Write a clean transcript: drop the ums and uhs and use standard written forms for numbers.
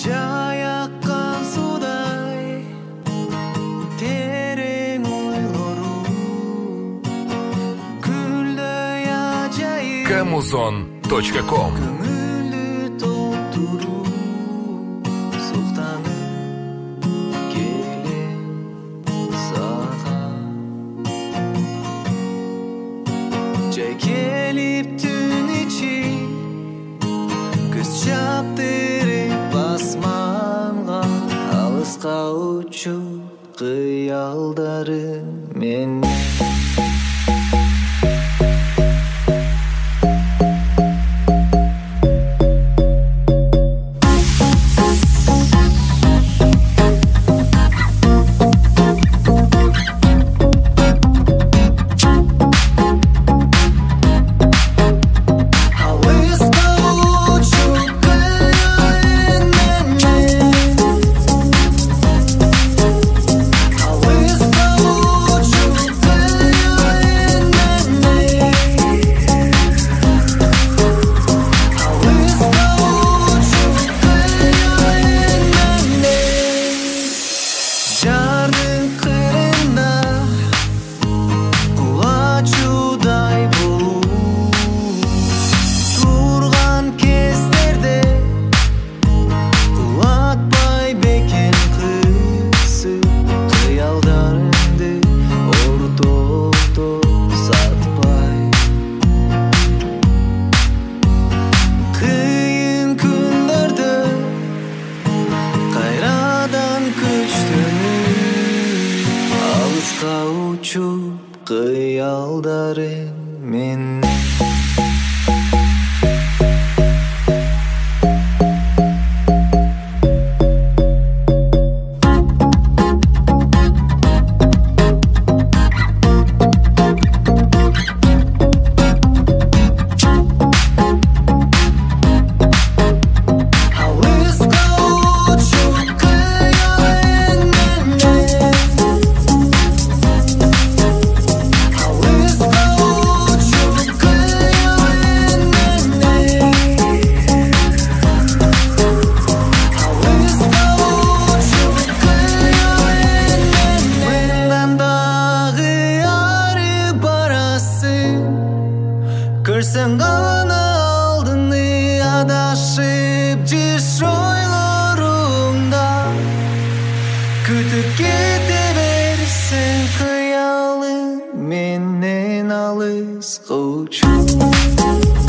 Жайаккан судай терең ойлору гүлдөй ажайып Kamuzon.com көңүлдү толтуруу суктанып келем сага жай келип түн ичи көз чаптырып басманга алыска учуп кыялдарым мен жардын кырында кулачудай болуп турган кездерде кулатпай бекем кысып кыялдарымды ортодо сатпай кыйын күндөрдө кайрадан көчтөнүп алыска учуп кыялдарым мен көрсөң гана алдыны адашып жыш ойлоруңда күтүп кете берсең кыялы менен алыска учуп